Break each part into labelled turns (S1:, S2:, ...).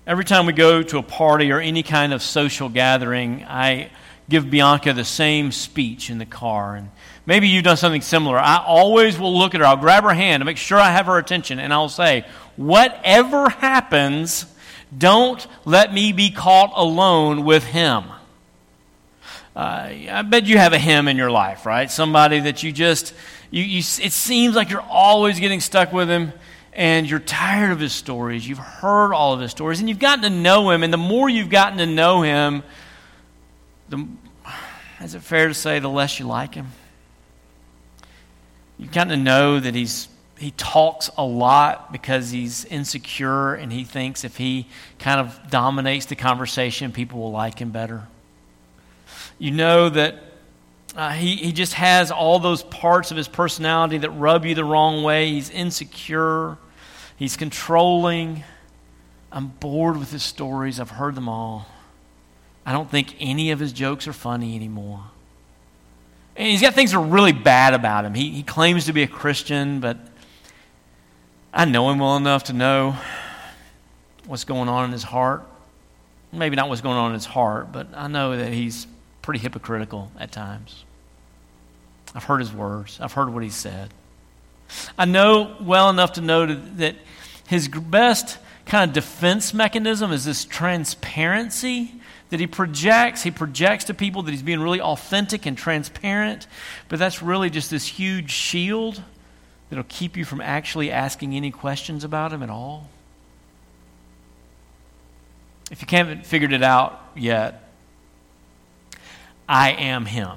S1: Every time we go to a party or any kind of social gathering, I give Bianca the same speech in the car. And maybe you've done something similar. I always will look at her. I'll grab her hand to make sure I have her attention, and I'll say, whatever happens, don't let me be caught alone with him. I bet you have a him in your life, right? Somebody that you just, it seems like you're always getting stuck with him, and you're tired of his stories. You've heard all of his stories, and you've gotten to know him, and the more you've gotten to know him, is it fair to say the less you like him? You've gotten to know that he talks a lot because he's insecure, and he thinks if he kind of dominates the conversation, people will like him better. You know that he just has all those parts of his personality that rub you the wrong way. He's insecure. He's controlling. I'm bored with his stories. I've heard them all. I don't think any of his jokes are funny anymore. And he's got things that are really bad about him. He claims to be a Christian, but I know him well enough to know what's going on in his heart. Maybe not what's going on in his heart, but I know that he's pretty hypocritical at times. I've heard his words. I've heard what he said. I know well enough to know that his best kind of defense mechanism is this transparency that he projects. He projects to people that he's being really authentic and transparent, but that's really just this huge shield that'll keep you from actually asking any questions about him at all. If you haven't figured it out yet, I am him.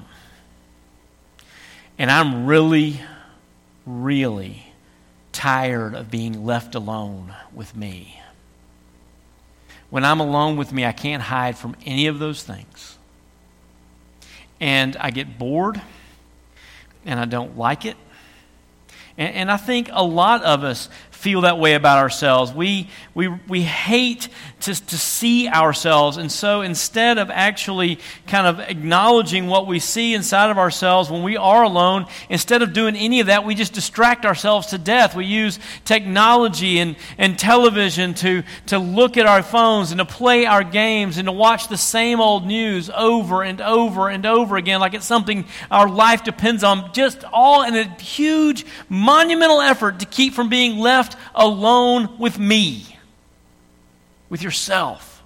S1: And I'm really, really tired of being left alone with me. When I'm alone with me, I can't hide from any of those things. And I get bored, and I don't like it. And I think a lot of us feel that way about ourselves. We hate to see ourselves, and so instead of actually kind of acknowledging what we see inside of ourselves when we are alone, instead of doing any of that, we just distract ourselves to death. We use technology and television to look at our phones and to play our games and to watch the same old news over and over and over again like it's something our life depends on, just all in a huge monumental effort to keep from being left alone with me, with yourself.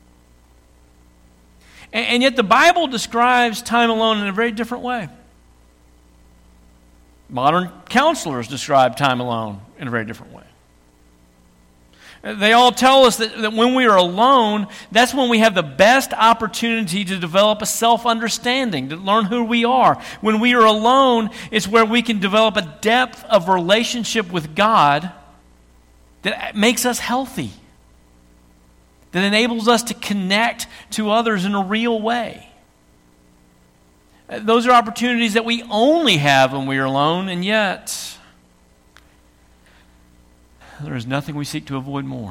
S1: And yet the Bible describes time alone in a very different way. Modern counselors describe time alone in a very different way. They all tell us that when we are alone, that's when we have the best opportunity to develop a self-understanding, to learn who we are. When we are alone, it's where we can develop a depth of relationship with God that makes us healthy, that enables us to connect to others in a real way. Those are opportunities that we only have when we are alone, and yet there is nothing we seek to avoid more.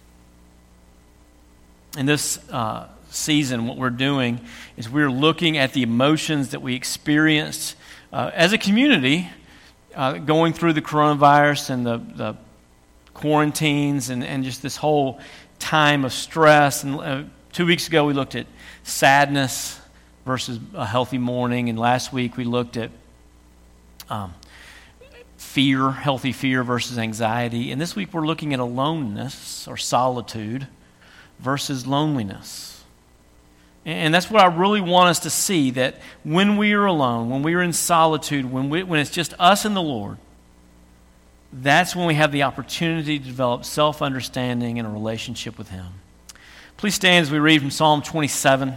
S1: In this season, what we're doing is we're looking at the emotions that we experienced as a community going through the coronavirus and the quarantines and just this whole time of stress. And 2 weeks ago, we looked at sadness versus a healthy mourning. And last week, we looked at fear, healthy fear versus anxiety. And this week we're looking at aloneness or solitude versus loneliness. And that's what I really want us to see, that when we are alone, when we are in solitude, when it's just us and the Lord, that's when we have the opportunity to develop self-understanding and a relationship with Him. Please stand as we read from Psalm 25.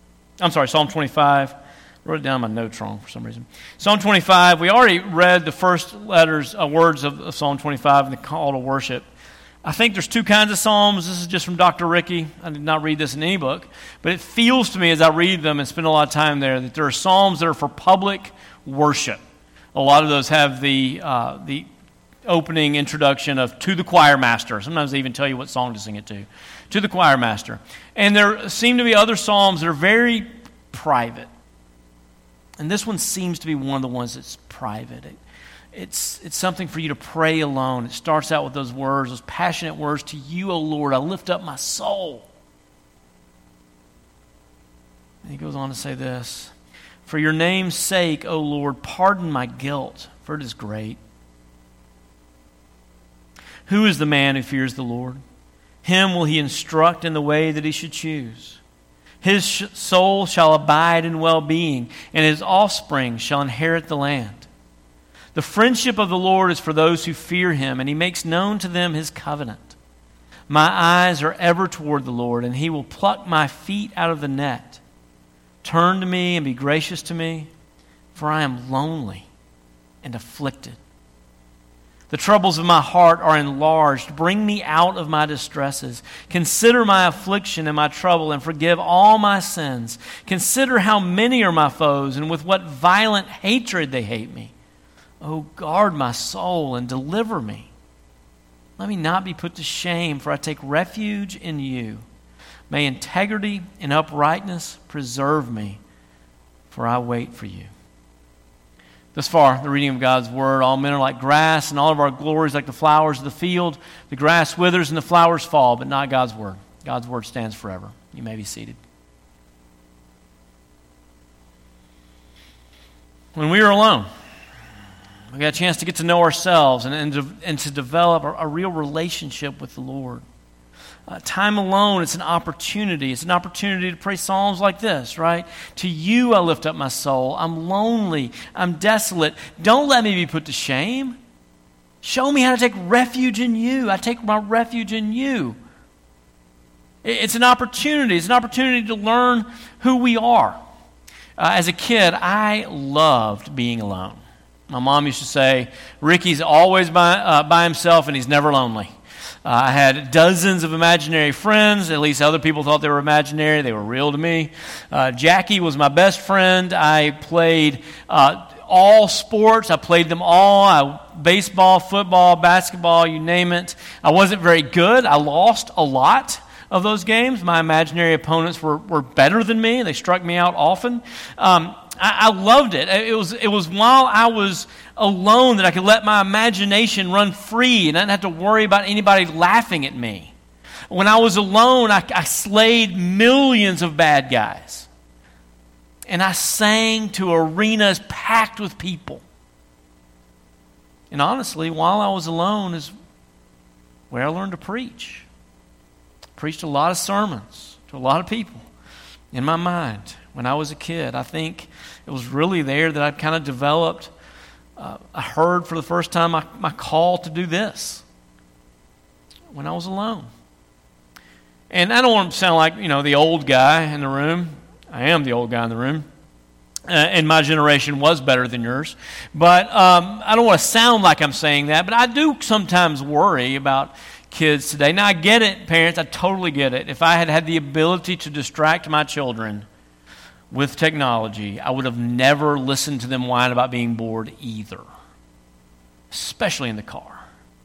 S1: I wrote it down in my notes wrong for some reason. Psalm 25, we already read the first words of Psalm 25 and the call to worship. I think there's two kinds of psalms. This is just from Dr. Ricky. I did not read this in any book, but it feels to me as I read them and spend a lot of time there that there are psalms that are for public worship. A lot of those have the opening introduction of "To the Choir Master." Sometimes they even tell you what song to sing it to the choir master. And there seem to be other psalms that are very private. And this one seems to be one of the ones that's private. it's something for you to pray alone. It starts out with those words, those passionate words, to you, O Lord, I lift up my soul. And he goes on to say this, for your name's sake, O Lord, pardon my guilt, for it is great. Who is the man who fears the Lord? Him will he instruct in the way that he should choose. His soul shall abide in well-being, and his offspring shall inherit the land. The friendship of the Lord is for those who fear him, and he makes known to them his covenant. My eyes are ever toward the Lord, and he will pluck my feet out of the net. Turn to me and be gracious to me, for I am lonely and afflicted. The troubles of my heart are enlarged. Bring me out of my distresses. Consider my affliction and my trouble, and forgive all my sins. Consider how many are my foes, and with what violent hatred they hate me. Oh, guard my soul and deliver me. Let me not be put to shame, for I take refuge in you. May integrity and uprightness preserve me, for I wait for you. Thus far, the reading of God's word. All men are like grass, and all of our glories like the flowers of the field. The grass withers and the flowers fall, but not God's word. God's word stands forever. You may be seated. When we are alone, we got a chance to get to know ourselves and to develop a real relationship with the Lord. Time alone, it's an opportunity. It's an opportunity to pray psalms like this, right? To you I lift up my soul. I'm lonely. I'm desolate. Don't let me be put to shame. Show me how to take refuge in you. I take my refuge in you. It's an opportunity. It's an opportunity to learn who we are. As a kid, I loved being alone. My mom used to say, Ricky's always by himself and he's never lonely. I had dozens of imaginary friends. At least other people thought they were imaginary. They were real to me. Jackie was my best friend. I played all sports. I played them all. Baseball, football, basketball, you name it. I wasn't very good. I lost a lot of those games. My imaginary opponents were better than me. They struck me out often. I loved it. It was while I was alone that I could let my imagination run free and I didn't have to worry about anybody laughing at me. When I was alone, I slayed millions of bad guys. And I sang to arenas packed with people. And honestly, while I was alone is where I learned to preach. Preached a lot of sermons to a lot of people in my mind when I was a kid. I think it was really there that I kind of developed, I heard for the first time my call to do this when I was alone. And I don't want to sound like, the old guy in the room. I am the old guy in the room. And my generation was better than yours. But I don't want to sound like I'm saying that, but I do sometimes worry about kids today. Now, I get it, parents. I totally get it. If I had had the ability to distract my children with technology, I would have never listened to them whine about being bored either, especially in the car.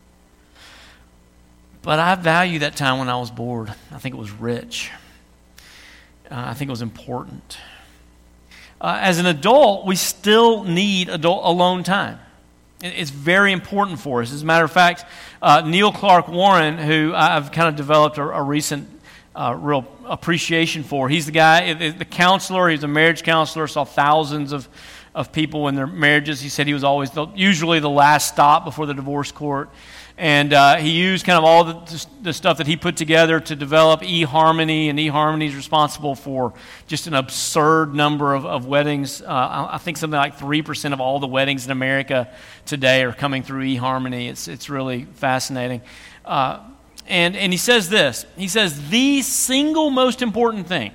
S1: But I value that time when I was bored. I think it was rich. I think it was important. As an adult, we still need alone time. It's very important for us. As a matter of fact, Neil Clark Warren, who I've kind of developed a recent real appreciation for. He's the guy, the counselor. He's a marriage counselor. Saw thousands of people in their marriages. He said he was always usually the last stop before the divorce court. And he used kind of all the stuff that he put together to develop eHarmony, and eHarmony is responsible for just an absurd number of weddings. I think something like 3% of all the weddings in America today are coming through eHarmony. It's really fascinating. And he says this. He says, the single most important thing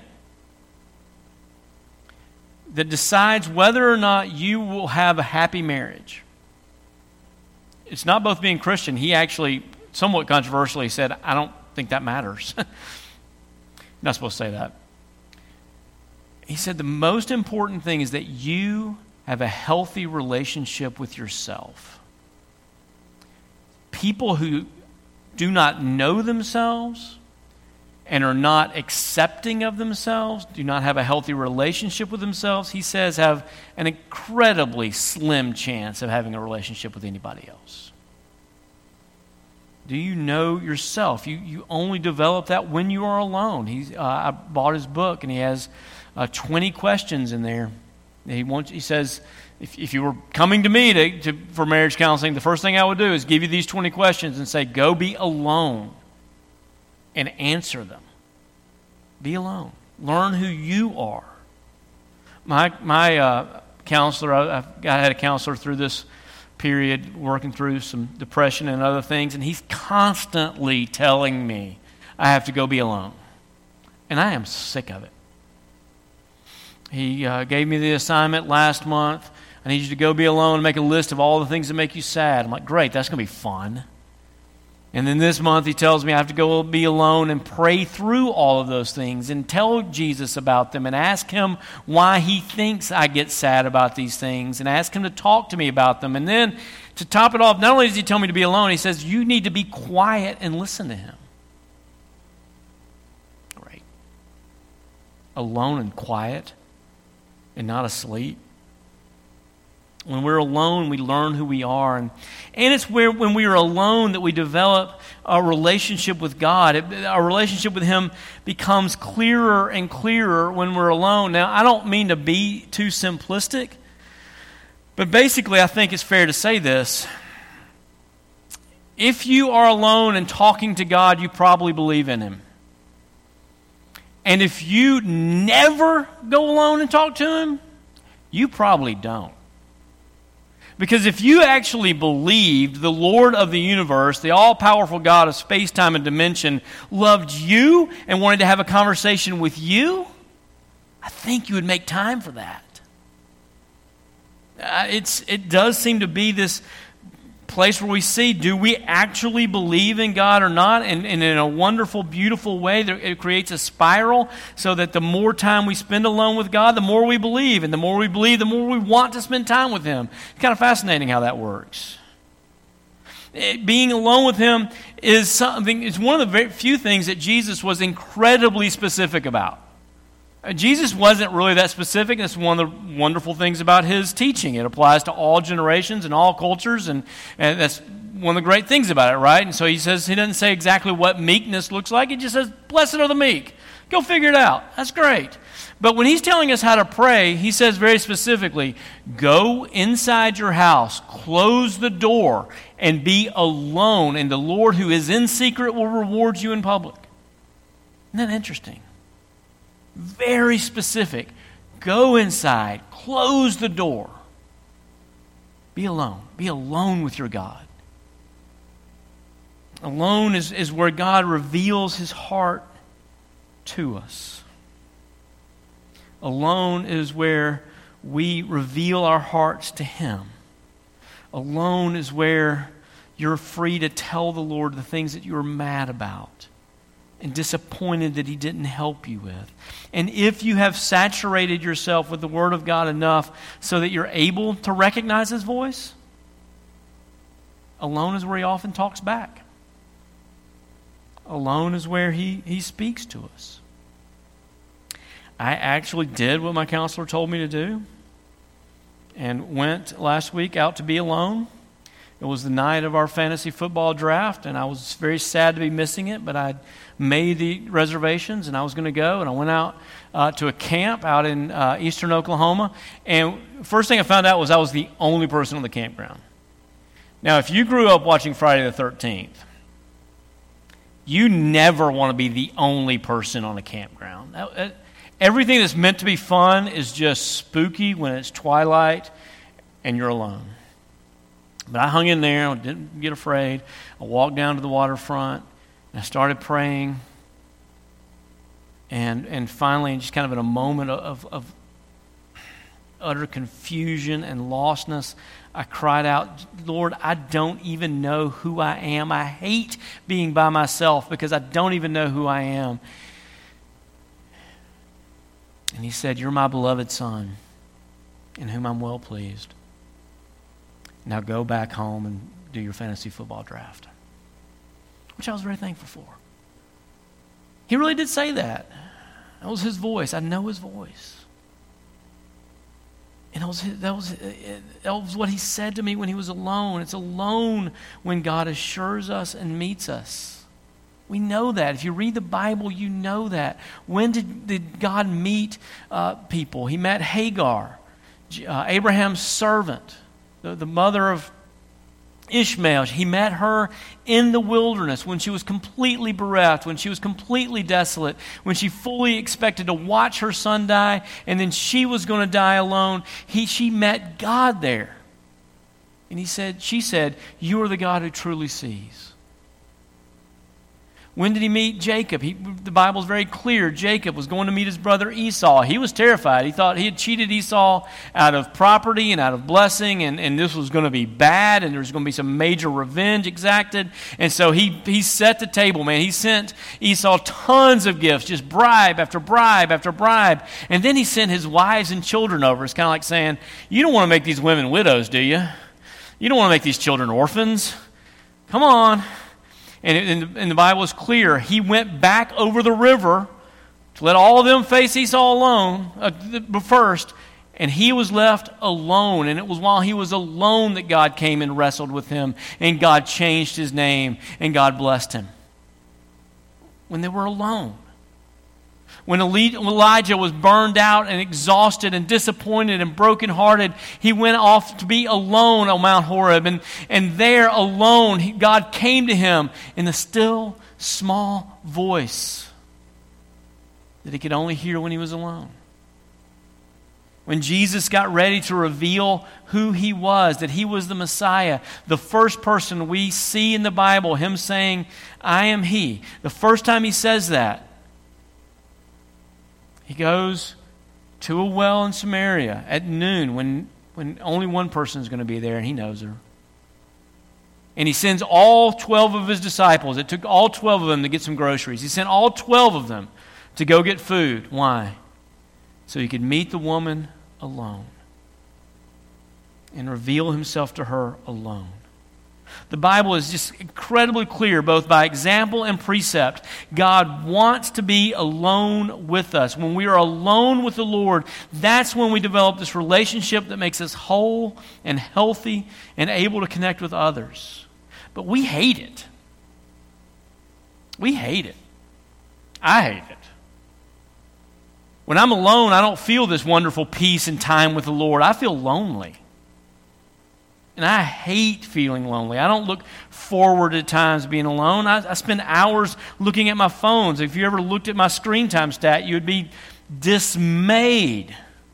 S1: that decides whether or not you will have a happy marriage, it's not both being Christian. He actually, somewhat controversially, said, I don't think that matters. Not supposed to say that. He said the most important thing is that you have a healthy relationship with yourself. People who do not know themselves and are not accepting of themselves, do not have a healthy relationship with themselves, he says have an incredibly slim chance of having a relationship with anybody else. Do you know yourself? You only develop that when you are alone. I bought his book, and he has 20 questions in there. He says, if you were coming to me for marriage counseling, the first thing I would do is give you these 20 questions and say, go be alone and answer them. Be alone. Learn who you are. My counselor, I had a counselor through this period, working through some depression and other things, and he's constantly telling me I have to go be alone. And I am sick of it. He gave me the assignment last month. I need you to go be alone and make a list of all the things that make you sad. I'm like, great, that's going to be fun. And then this month he tells me I have to go be alone and pray through all of those things and tell Jesus about them and ask him why he thinks I get sad about these things and ask him to talk to me about them. And then to top it off, not only does he tell me to be alone, he says you need to be quiet and listen to him. Great. Alone and quiet and not asleep. When we're alone, we learn who we are. And it's when we are alone that we develop a relationship with God. Our relationship with him becomes clearer and clearer when we're alone. Now, I don't mean to be too simplistic, but basically I think it's fair to say this. If you are alone and talking to God, you probably believe in him. And if you never go alone and talk to him, you probably don't. Because if you actually believed the Lord of the universe, the all-powerful God of space, time, and dimension, loved you and wanted to have a conversation with you, I think you would make time for that. It does seem to be this place where we see, do we actually believe in God or not? And in a wonderful, beautiful way, it creates a spiral so that the more time we spend alone with God, the more we believe. And the more we believe, the more we want to spend time with him. It's kind of fascinating how that works. Being alone with him is something. It's one of the very few things that Jesus was incredibly specific about. Jesus wasn't really that specific. That's one of the wonderful things about his teaching. It applies to all generations and all cultures, and that's one of the great things about it, right? And so he doesn't say exactly what meekness looks like. He just says, blessed are the meek. Go figure it out. That's great. But when he's telling us how to pray, he says very specifically, go inside your house, close the door, and be alone, and the Lord who is in secret will reward you in public. Isn't that interesting? Very specific. Go inside. Close the door. Be alone. Be alone with your God. Alone is where God reveals his heart to us. Alone is where we reveal our hearts to him. Alone is where you're free to tell the Lord the things that you're mad about and disappointed that he didn't help you with. And if you have saturated yourself with the Word of God enough so that you're able to recognize his voice, alone is where he often talks back. Alone is where he speaks to us. I actually did what my counselor told me to do and went last week out to be alone. It was the night of our fantasy football draft, and I was very sad to be missing it, but I made the reservations, and I was going to go, and I went out to a camp out in eastern Oklahoma, and first thing I found out was I was the only person on the campground. Now, if you grew up watching Friday the 13th, you never want to be the only person on a campground. Everything that's meant to be fun is just spooky when it's twilight and you're alone. But I hung in there. I didn't get afraid. I walked down to the waterfront, and I started praying. And finally, just kind of in a moment of utter confusion and lostness, I cried out, Lord, I don't even know who I am. I hate being by myself because I don't even know who I am. And he said, you're my beloved Son, in whom I'm well pleased. Now go back home and do your fantasy football draft. Which I was very thankful for. He really did say that. That was his voice. I know his voice. And that was what he said to me when he was alone. It's alone when God assures us and meets us. We know that. If you read the Bible, you know that. When did God meet people? He met Hagar, Abraham's servant, the mother of Ishmael. He met her in the wilderness when she was completely bereft, when she was completely desolate, when she fully expected to watch her son die, and then she was going to die alone. She met God there. And she said, "You are the God who truly sees." When did he meet Jacob? The Bible is very clear. Jacob was going to meet his brother Esau. He was terrified. He thought he had cheated Esau out of property and out of blessing, and this was going to be bad, and there was going to be some major revenge exacted. And so he set the table, man. He sent Esau tons of gifts, just bribe after bribe after bribe. And then he sent his wives and children over. It's kind of like saying, you don't want to make these women widows, do you? You don't want to make these children orphans. Come on. And the Bible is clear. He went back over the river to let all of them face Esau alone first, and he was left alone. And it was while he was alone that God came and wrestled with him, and God changed his name, and God blessed him. When they were alone. When Elijah was burned out and exhausted and disappointed and brokenhearted, he went off to be alone on Mount Horeb. And there alone, God came to him in the still, small voice that he could only hear when he was alone. When Jesus got ready to reveal who he was, that he was the Messiah, the first person we see in the Bible, him saying, "I am he." The first time he says that, he goes to a well in Samaria at noon when only one person is going to be there, and he knows her. And he sends all 12 of his disciples. It took all 12 of them to get some groceries. He sent all 12 of them to go get food. Why? So he could meet the woman alone and reveal himself to her alone. The Bible is just incredibly clear, both by example and precept. God wants to be alone with us. When we are alone with the Lord, that's when we develop this relationship that makes us whole and healthy and able to connect with others. But we hate it. We hate it. I hate it. When I'm alone, I don't feel this wonderful peace and time with the Lord. I feel lonely. And I hate feeling lonely. I don't look forward at times to being alone. I spend hours looking at my phones. If you ever looked at my screen time stat, you would be dismayed.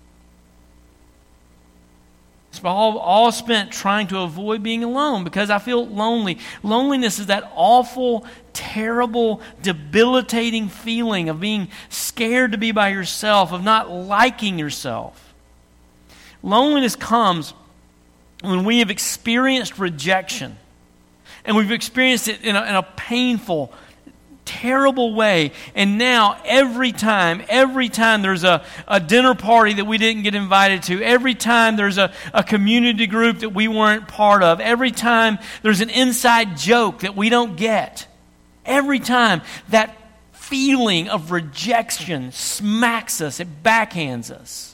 S1: It's all spent trying to avoid being alone because I feel lonely. Loneliness is that awful, terrible, debilitating feeling of being scared to be by yourself, of not liking yourself. Loneliness comes when we have experienced rejection, and we've experienced it in a painful, terrible way, and now every time there's a dinner party that we didn't get invited to, every time there's a community group that we weren't part of, every time there's an inside joke that we don't get, every time that feeling of rejection smacks us, it backhands us.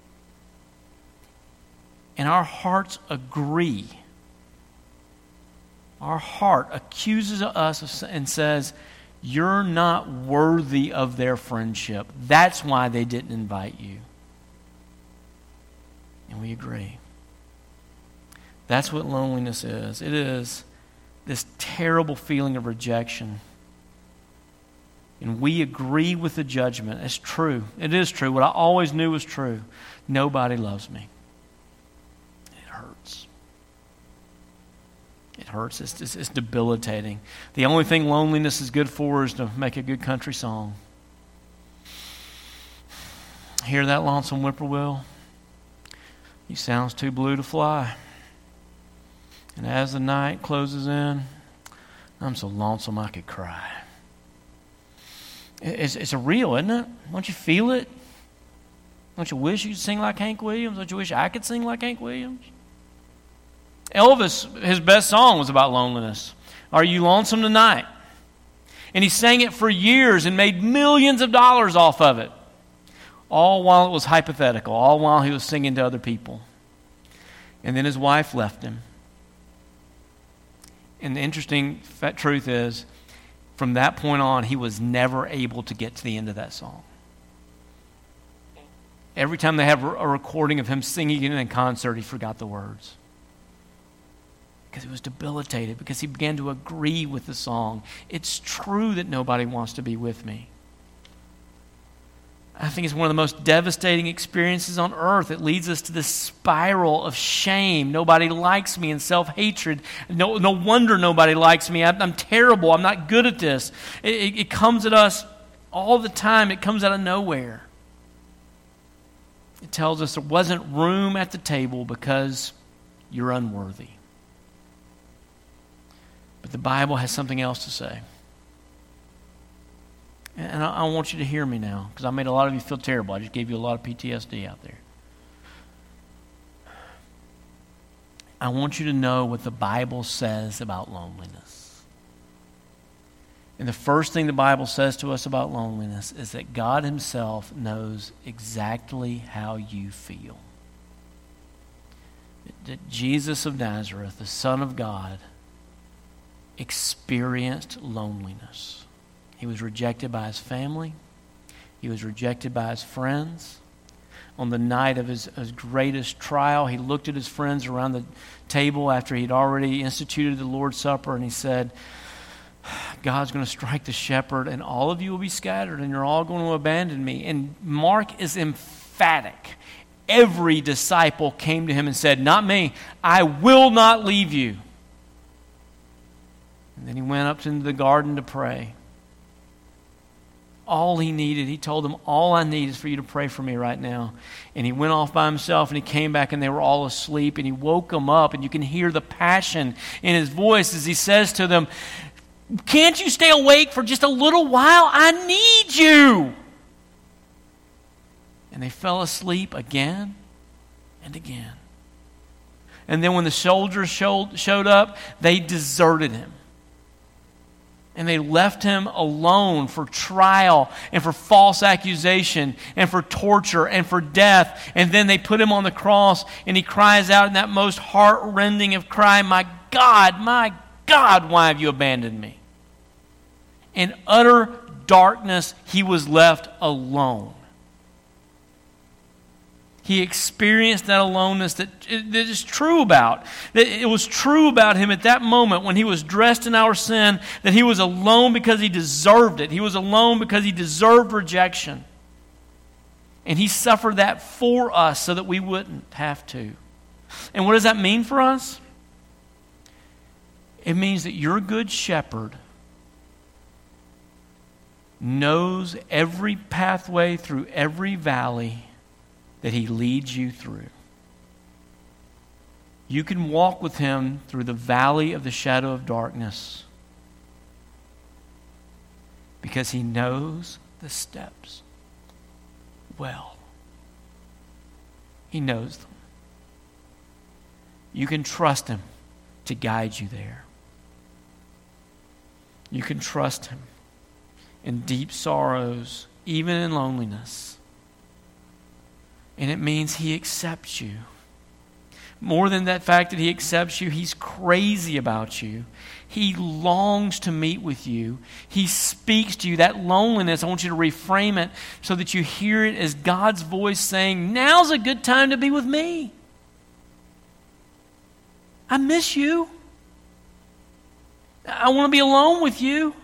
S1: And our hearts agree. Our heart accuses us and says, "You're not worthy of their friendship. That's why they didn't invite you." And we agree. That's what loneliness is. It is this terrible feeling of rejection. And we agree with the judgment. It's true. It is true. What I always knew was true. Nobody loves me. It hurts. It's debilitating. The only thing loneliness is good for is to make a good country song. Hear that, lonesome whippoorwill? He sounds too blue to fly. And as the night closes in, I'm so lonesome I could cry. It's a real, isn't it? Don't you feel it? Don't you wish you could sing like Hank Williams? Don't you wish I could sing like Hank Williams? Elvis, his best song was about loneliness. Are you lonesome tonight? And he sang it for years and made millions of dollars off of it. All while it was hypothetical, all while he was singing to other people. And then his wife left him. And the interesting truth is, from that point on, he was never able to get to the end of that song. Every time they have a recording of him singing it in a concert, he forgot the words. Because he was debilitated, because he began to agree with the song. It's true that nobody wants to be with me. I think it's one of the most devastating experiences on earth. It leads us to this spiral of shame. Nobody likes me, and self-hatred. No wonder nobody likes me. I'm terrible. I'm not good at this. It comes at us all the time. It comes out of nowhere. It tells us there wasn't room at the table because you're unworthy. But the Bible has something else to say. And I want you to hear me now, because I made a lot of you feel terrible. I just gave you a lot of PTSD out there. I want you to know what the Bible says about loneliness. And the first thing the Bible says to us about loneliness is that God himself knows exactly how you feel. That Jesus of Nazareth, the Son of God, experienced loneliness. He was rejected by his family. He was rejected by his friends. On the night of his greatest trial, he looked at his friends around the table after he'd already instituted the Lord's Supper, and he said, God's going to strike the shepherd, and all of you will be scattered, and you're all going to abandon me. And Mark is emphatic. Every disciple came to him and said, not me, I will not leave you. And then he went up into the garden to pray. All he needed, he told them, all I need is for you to pray for me right now. And he went off by himself, and he came back, and they were all asleep, and he woke them up, and you can hear the passion in his voice as he says to them, can't you stay awake for just a little while? I need you. And they fell asleep again and again. And then when the soldiers showed up, they deserted him. And they left him alone for trial and for false accusation and for torture and for death. And then they put him on the cross, and he cries out in that most heart-rending of cry, my God, why have you abandoned me? In utter darkness, he was left alone. He experienced that aloneness that is true about. That it was true about him at that moment when he was dressed in our sin, that he was alone because he deserved it. He was alone because he deserved rejection. And he suffered that for us so that we wouldn't have to. And what does that mean for us? It means that your good shepherd knows every pathway through every valley that he leads you through. You can walk with him through the valley of the shadow of darkness because he knows the steps well. He knows them. You can trust him to guide you there. You can trust him in deep sorrows, even in loneliness. And it means he accepts you. More than that fact that he accepts you, he's crazy about you. He longs to meet with you. He speaks to you. That loneliness, I want you to reframe it so that you hear it as God's voice saying, now's a good time to be with me. I miss you. I want to be alone with you.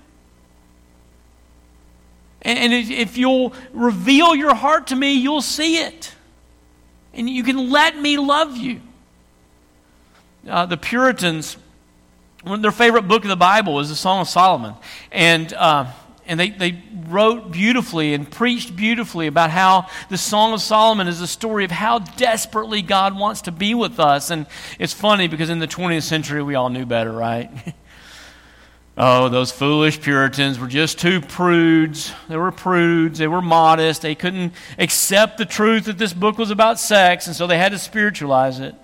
S1: And if you'll reveal your heart to me, you'll see it. And you can let me love you. The Puritans, their favorite book of the Bible is the Song of Solomon. And they wrote beautifully and preached beautifully about how the Song of Solomon is a story of how desperately God wants to be with us. And it's funny because in the 20th century, we all knew better, right? Oh, those foolish Puritans were just too prudes. They were prudes. They were modest. They couldn't accept the truth that this book was about sex, and so they had to spiritualize it.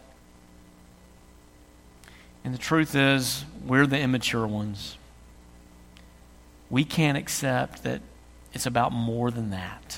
S1: And the truth is, we're the immature ones. we can't accept that it's about more than that.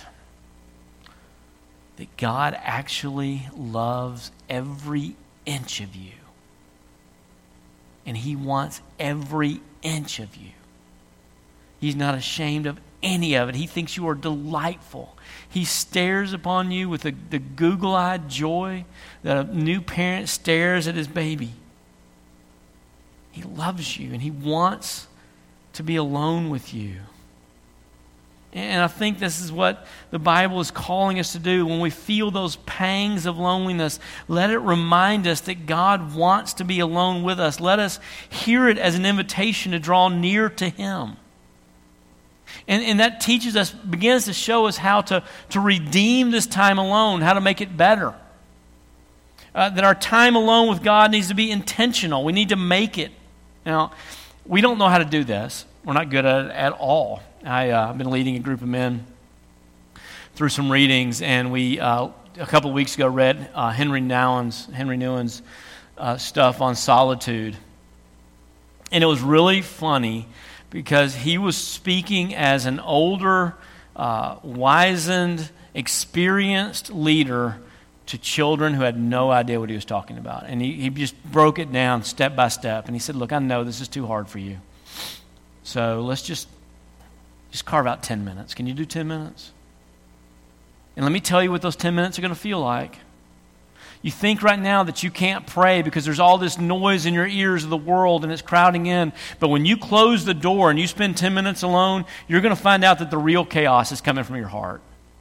S1: That God actually loves every inch of you. And He wants every inch of you. He's not ashamed of any of it. He thinks you are delightful. He stares upon you with the Google-eyed joy that a new parent stares at his baby. He loves you and He wants to be alone with you. And I think this is what the Bible is calling us to do. When we feel those pangs of loneliness, let it remind us that God wants to be alone with us. Let us hear it as an invitation to draw near to Him. And that teaches us, begins to show us how to redeem this time alone, how to make it better. That our time alone with God needs to be intentional. We need to make it. Now, we don't know how to do this. We're not good at it at all. I've been leading a group of men through some readings, and we, a couple of weeks ago, read Henry Nouwen's stuff on solitude. And it was really funny because he was speaking as an older, wizened, experienced leader to children who had no idea what he was talking about. And he just broke it down step by step. And he said, look, I know this is too hard for you. So let's just carve out 10 minutes. Can you do 10 minutes? And let me tell you what those 10 minutes are going to feel like. You think right now that you can't pray because there's all this noise in your ears of the world and it's crowding in. But when you close the door and you spend 10 minutes alone, you're going to find out that the real chaos is coming from your heart.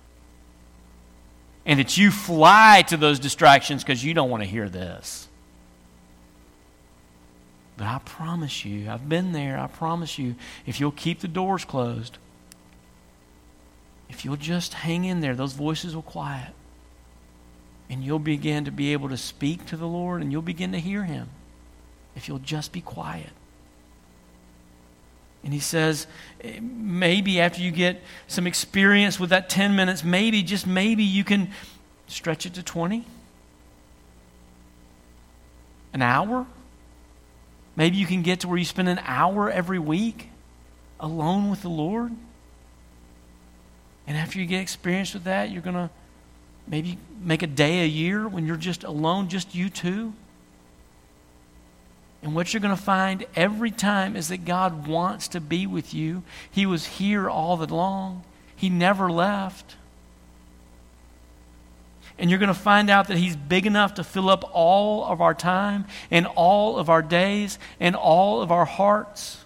S1: And that you fly to those distractions because you don't want to hear this. But I promise you, I've been there, I promise you, if you'll keep the doors closed, if you'll just hang in there, those voices will quiet. And you'll begin to be able to speak to the Lord and you'll begin to hear Him. If you'll just be quiet. And he says, maybe after you get some experience with that 10 minutes, maybe, just maybe, you can stretch it to 20. An hour. Maybe you can get to where you spend an hour every week alone with the Lord. And after you get experience with that, you're going to maybe make a day a year when you're just alone, just you two. And what you're going to find every time is that God wants to be with you. He was here all along. He never left. And you're going to find out that He's big enough to fill up all of our time and all of our days and all of our hearts.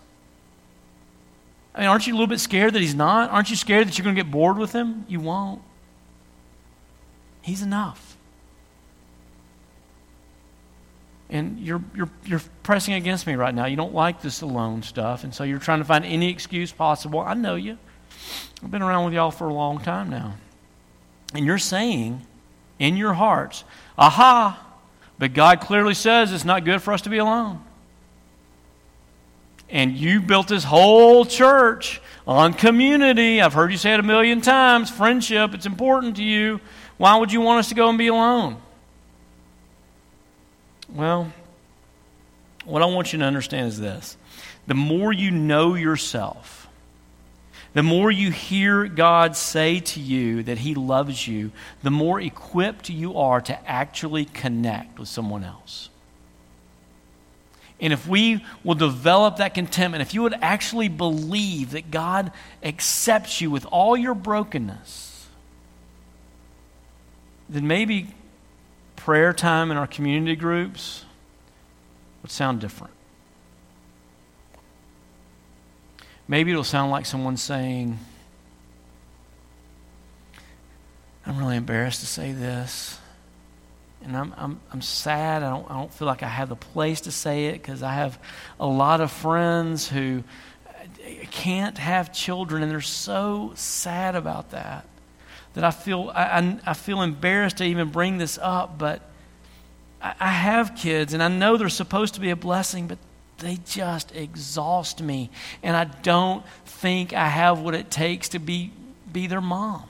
S1: I mean, aren't you a little bit scared that He's not? Aren't you scared that you're going to get bored with Him? You won't. He's enough. And you're pressing against me right now. You don't like this alone stuff, and so you're trying to find any excuse possible. I know you. I've been around with y'all for a long time now. And you're saying in your hearts, aha, but God clearly says it's not good for us to be alone. And you built this whole church on community. I've heard you say it 1,000,000 times. Friendship, it's important to you. Why would you want us to go and be alone? Well, what I want you to understand is this. The more you know yourself, the more you hear God say to you that He loves you, the more equipped you are to actually connect with someone else. And if we will develop that contentment, if you would actually believe that God accepts you with all your brokenness, then maybe prayer time in our community groups would sound different. Maybe it'll sound like someone saying, I'm really embarrassed to say this, and I'm sad. I don't feel like I have the place to say it because I have a lot of friends who can't have children, and they're so sad about that. That I feel embarrassed to even bring this up, but I have kids, and I know they're supposed to be a blessing, but they just exhaust me, and I don't think I have what it takes to be their mom.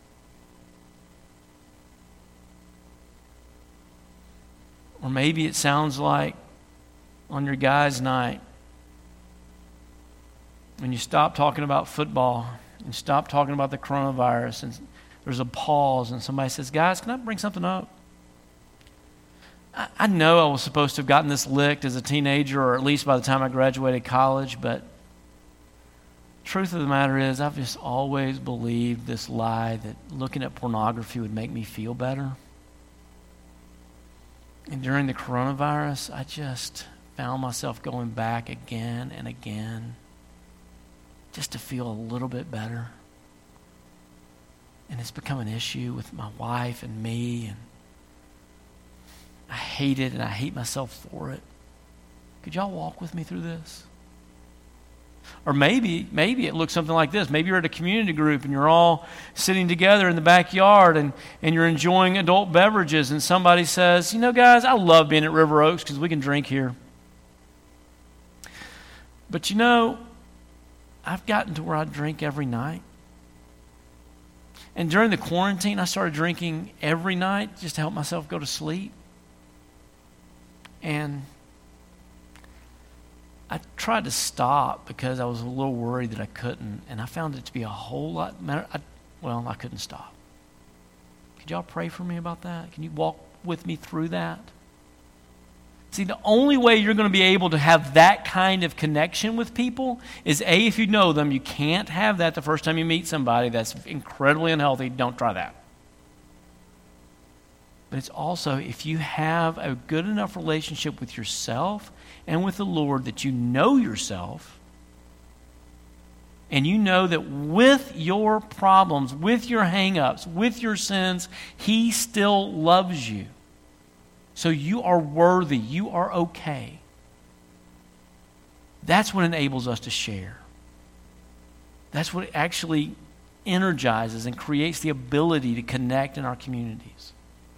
S1: Or maybe it sounds like on your guys' night when you stop talking about football and stop talking about the coronavirus and there's a pause and somebody says, guys, can I bring something up? I know I was supposed to have gotten this licked as a teenager or at least by the time I graduated college, but truth of the matter is I've just always believed this lie that looking at pornography would make me feel better. And during the coronavirus, I just found myself going back again and again just to feel a little bit better. And it's become an issue with my wife and me, and I hate it and I hate myself for it. Could y'all walk with me through this? Or maybe it looks something like this. Maybe you're at a community group and you're all sitting together in the backyard and you're enjoying adult beverages and somebody says, guys, I love being at River Oaks because we can drink here. But I've gotten to where I drink every night. And during the quarantine, I started drinking every night just to help myself go to sleep. And I tried to stop because I was a little worried that I couldn't, and I found it to be a whole lot better. I couldn't stop. Could y'all pray for me about that? Can you walk with me through that? See, the only way you're going to be able to have that kind of connection with people is, A, if you know them. You can't have that the first time you meet somebody. That's incredibly unhealthy. Don't try that. But it's also if you have a good enough relationship with yourself and with the Lord that you know yourself, and you know that with your problems, with your hang-ups, with your sins, He still loves you. So you are worthy. You are okay. That's what enables us to share. That's what actually energizes and creates the ability to connect in our communities.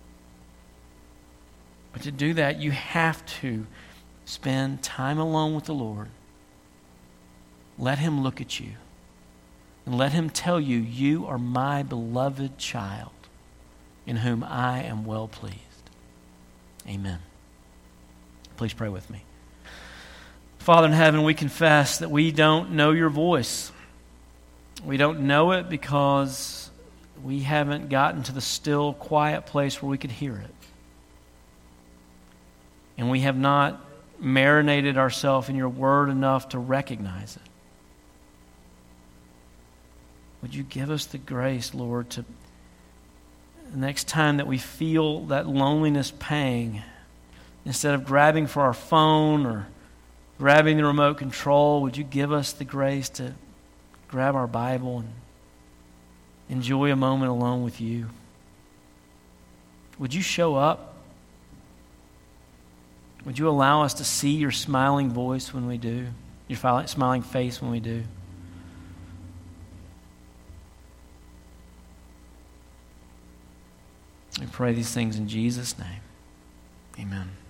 S1: But to do that, you have to spend time alone with the Lord. Let Him look at you. And let Him tell you, you are my beloved child in whom I am well pleased. Amen. Please pray with me. Father in heaven, we confess that we don't know your voice. We don't know it because we haven't gotten to the still, quiet place where we could hear it. And we have not marinated ourselves in your word enough to recognize it. Would you give us the grace, Lord, to the next time that we feel that loneliness pang, instead of grabbing for our phone or grabbing the remote control, would you give us the grace to grab our Bible and enjoy a moment alone with you? Would you show up? Would you allow us to see your smiling voice when we do, your smiling face when we do? We pray these things in Jesus' name. Amen.